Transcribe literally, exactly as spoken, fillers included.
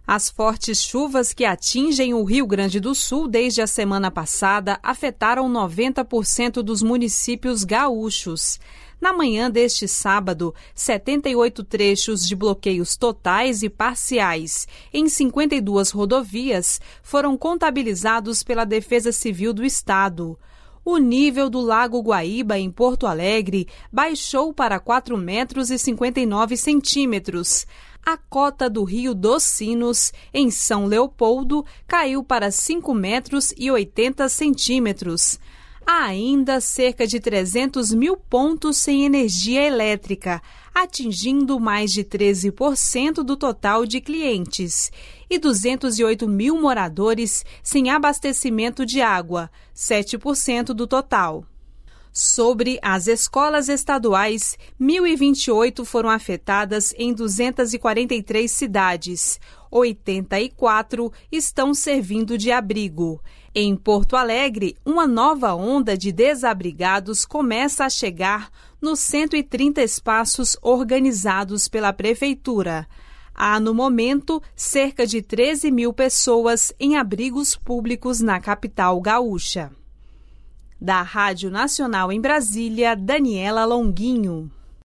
As fortes chuvas que atingem o Rio Grande do Sul desde a semana passada afetaram noventa por cento dos municípios gaúchos. Na manhã deste sábado, setenta e oito trechos de bloqueios totais e parciais em cinquenta e duas rodovias foram contabilizados pela Defesa Civil do Estado. O nível do Lago Guaíba, em Porto Alegre, baixou para quatro metros e cinquenta e nove centímetros. A cota do Rio dos Sinos, em São Leopoldo, caiu para cinco metros e oitenta centímetros. Há ainda cerca de trezentos mil pontos sem energia elétrica, atingindo mais de treze por cento do total de clientes, e duzentos e oito mil moradores sem abastecimento de água, sete por cento do total. Sobre as escolas estaduais, mil e vinte e oito foram afetadas em duzentas e quarenta e três cidades. oitenta e quatro estão servindo de abrigo. Em Porto Alegre, uma nova onda de desabrigados começa a chegar nos cento e trinta espaços organizados pela Prefeitura. Há, no momento, cerca de treze mil pessoas em abrigos públicos na capital gaúcha. Da Rádio Nacional em Brasília, Daniela Longuinho.